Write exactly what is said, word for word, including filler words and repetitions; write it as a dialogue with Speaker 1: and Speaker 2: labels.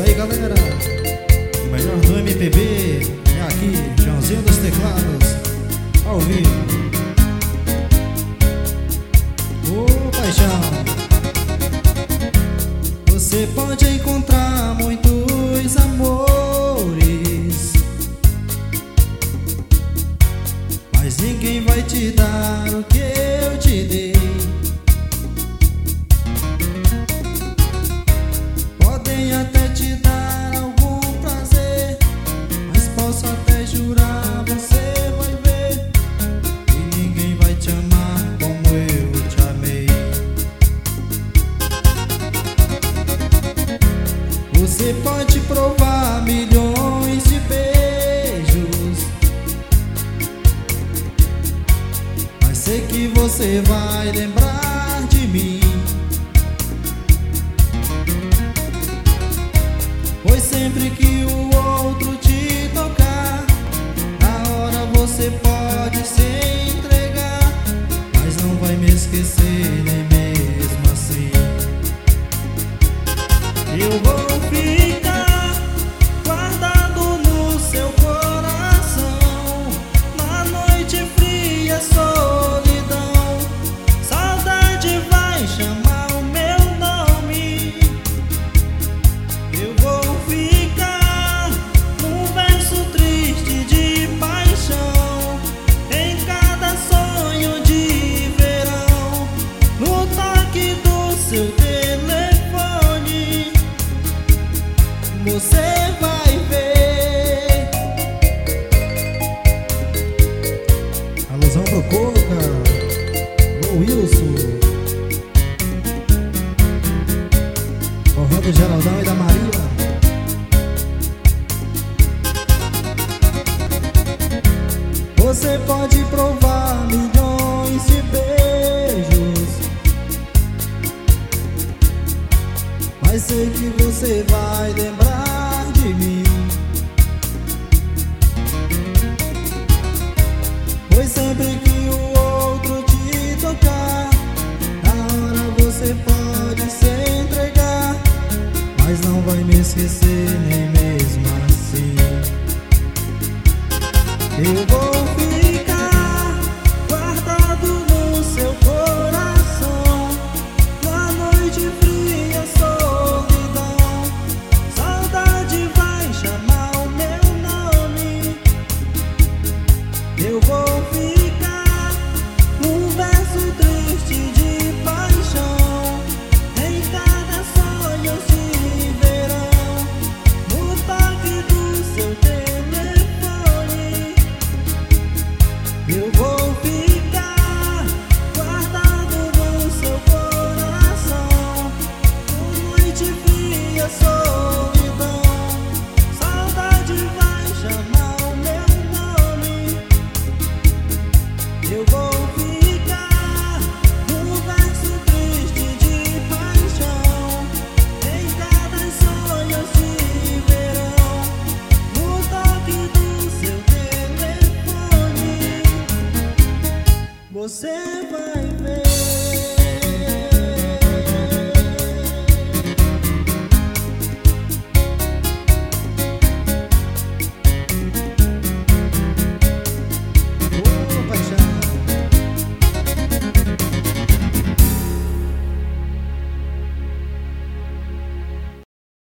Speaker 1: aí, galera. O melhor do M P B é aqui, Joãozinho dos Teclados, ao vivo. Ô paixão, você pode encontrar muitos amores, mas ninguém vai te dar o que eu te dei. Podem até te dar algum prazer, mas posso até jurar, você vai ver que ninguém vai te amar como eu te amei. Você pode provar milhões de beijos, mas sei que você vai lembrar de mim, pois sempre que o outro te tocar, na hora você pode se entregar, mas não vai me esquecer nem mesmo assim. Eu vou ficar guardado no seu coração, na noite fria, solidão, saudade vai chamar o meu nome. Eu vou ficar num verso triste de paixão, em cada sonho de verão, no toque do seu telefone, você vai ver. Alusão pro Coca, o Wilson, forró do Geraldão e da Maria. Você pode provar milhões de beijos, mas sei que você vai lembrar de mim, pois sempre que o outro te tocar, na hora você pode se entregar, mas não vai me esquecer nem mesmo assim. Eu vou